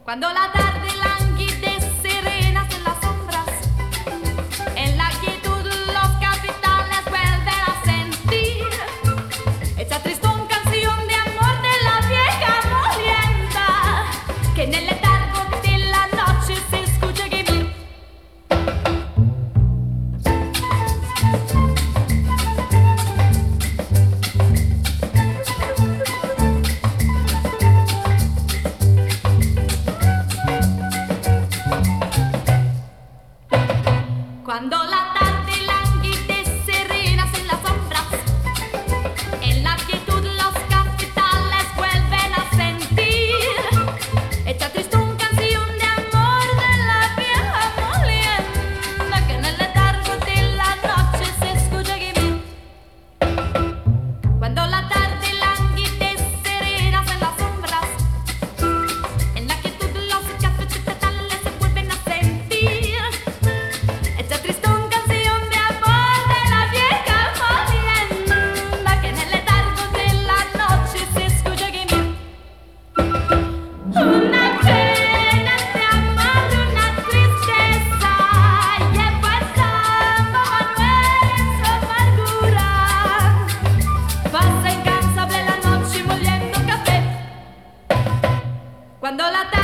Cuando la tarde languidece serenas en las sombras, en la quietud los capitales vuelven a sentir esa tristón canción de amor de la vieja molienda, que en el letargo de la noche se escucha gemir. Cuando la tarde languidece serenas en las sombras, en la quietud los capitales vuelven a sentir esta tristón canción de amor de la vieja molienda, que en el letargo de la noche se escucha gemir. Cuando la tarde languidece serenas en las sombras, en la quietud los capitales vuelven a sentir esta tristón canción de amor de la vieja molienda, que en el letargo de la noche se escucha gemir. Una pena de amor, una tristeza lleva el samba Manuel en su amargura. Pasa incansable la noche moliendo café. Cuando la